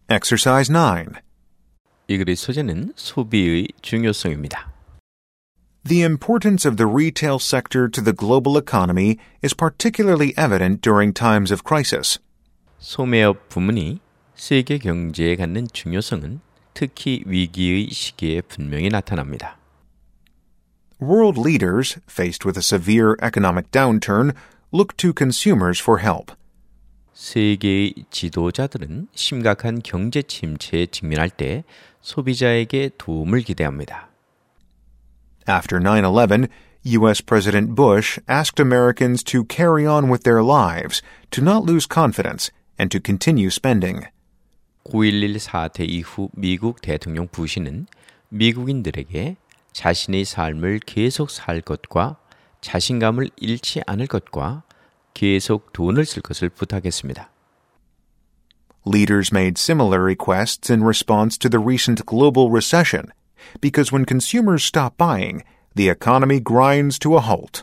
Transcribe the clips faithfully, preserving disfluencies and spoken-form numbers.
Exercise nine. 이 글의 소재는 소비의 중요성입니다. The importance of the retail sector to the global economy is particularly evident during times of crisis. 소매업 부문이 세계 경제에 갖는 중요성은 특히 위기의 시기에 분명히 나타납니다. World leaders, faced with a severe economic downturn, look to consumers for help. 세계의 지도자들은 심각한 경제 침체에 직면할 때 소비자에게 도움을 기대합니다. After nine eleven, U S President Bush asked Americans to carry on with their lives, to not lose confidence, and to continue spending. 구일일 사태 이후 미국 대통령 부시는 미국인들에게 자신의 삶을 계속 살 것과 자신감을 잃지 않을 것과 계속 돈을 쓸 것을 부탁했습니다. Leaders made similar requests in response to the recent global recession, because when consumers stop buying, the economy grinds to a halt.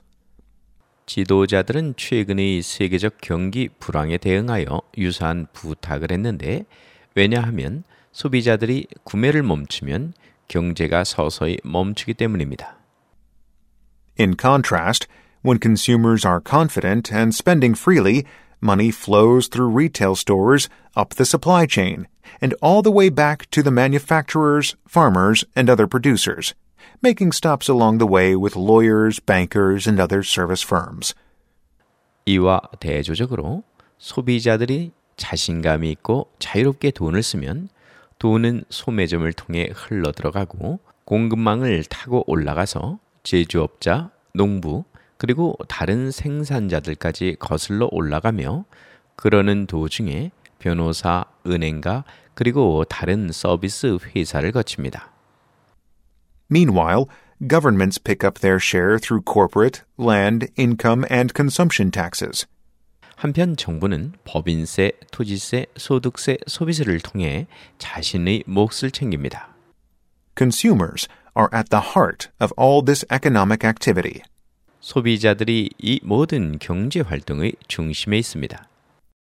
지도자들은 최근의 세계적 경기 불황에 대응하여 유사한 부탁을 했는데 왜냐하면 소비자들이 구매를 멈추면 경제가 서서히 멈추기 때문입니다. In contrast, when consumers are confident and spending freely, money flows through retail stores, up the supply chain, and all the way back to the manufacturers, farmers, and other producers, making stops along the way with lawyers, bankers, and other service firms. 이와 대조적으로 소비자들이 자신감이 있고 자유롭게 돈을 쓰면 돈은 소매점을 통해 흘러들어가고 공급망을 타고 올라가서 제조업자, 농부, 그리고 다른 생산자들까지 거슬러 올라가며 그러는 도중에 변호사, 은행가, 그리고 다른 서비스 회사를 거칩니다. Meanwhile, governments pick up their share through corporate, land, income, and consumption taxes. 한편 정부는 법인세, 토지세, 소득세, 소비세를 통해 자신의 몫을 챙깁니다. Consumers are at the heart of all this economic activity. 소비자들이 이 모든 경제 활동의 중심에 있습니다.